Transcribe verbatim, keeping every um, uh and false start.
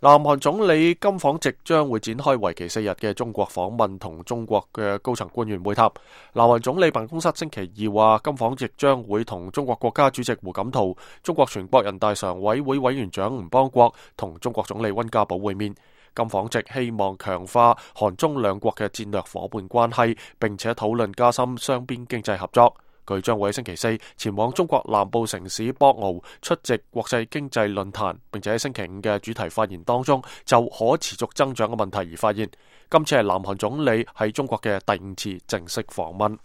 南韓總理金訪直將會展開為期四日嘅中國訪問，同中國嘅高層官員會談。南韓總理辦公室星期二話，金訪直將會同中國國家主席胡錦濤、中國全國人大常委會委員長吳邦國同中國總理溫家寶會面。金訪直希望強化韓中兩國嘅戰略夥伴關係，並且討論加深雙邊經濟合作。佢將會喺星期四前往中國南部城市博鰲出席國際經濟論壇，並且喺星期五嘅主題發言當中就可持續增長嘅問題而發言。今次係南韓總理喺中國嘅第五次正式訪問。